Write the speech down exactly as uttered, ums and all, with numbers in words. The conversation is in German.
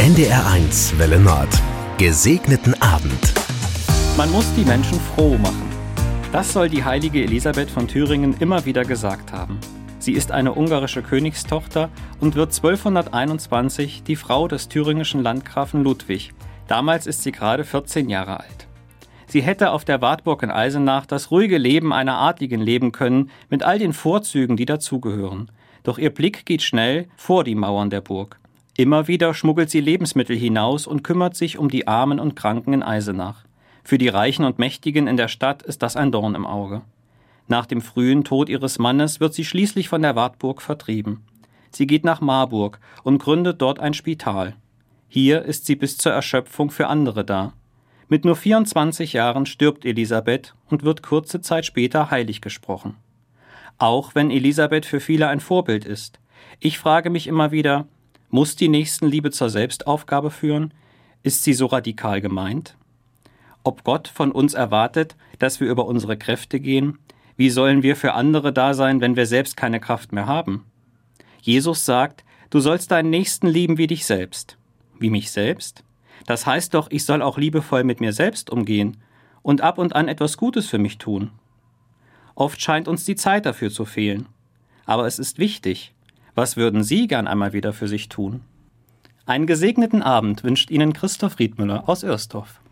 N D R eins Welle Nord. Gesegneten Abend. Man muss die Menschen froh machen. Das soll die heilige Elisabeth von Thüringen immer wieder gesagt haben. Sie ist eine ungarische Königstochter und wird zwölfhunderteinundzwanzig die Frau des thüringischen Landgrafen Ludwig. Damals ist sie gerade vierzehn Jahre alt. Sie hätte auf der Wartburg in Eisenach das ruhige Leben einer Adligen leben können, mit all den Vorzügen, die dazugehören. Doch ihr Blick geht schnell vor die Mauern der Burg. Immer wieder schmuggelt sie Lebensmittel hinaus und kümmert sich um die Armen und Kranken in Eisenach. Für die Reichen und Mächtigen in der Stadt ist das ein Dorn im Auge. Nach dem frühen Tod ihres Mannes wird sie schließlich von der Wartburg vertrieben. Sie geht nach Marburg und gründet dort ein Spital. Hier ist sie bis zur Erschöpfung für andere da. Mit nur vierundzwanzig Jahren stirbt Elisabeth und wird kurze Zeit später heilig gesprochen. Auch wenn Elisabeth für viele ein Vorbild ist. Ich frage mich immer wieder, muss die Nächstenliebe zur Selbstaufgabe führen? Ist sie so radikal gemeint? Ob Gott von uns erwartet, dass wir über unsere Kräfte gehen? Wie sollen wir für andere da sein, wenn wir selbst keine Kraft mehr haben? Jesus sagt, du sollst deinen Nächsten lieben wie dich selbst. Wie mich selbst? Das heißt doch, ich soll auch liebevoll mit mir selbst umgehen und ab und an etwas Gutes für mich tun. Oft scheint uns die Zeit dafür zu fehlen. Aber es ist wichtig. Was würden Sie gern einmal wieder für sich tun? Einen gesegneten Abend wünscht Ihnen Christoph Riedmüller aus Oersdorf.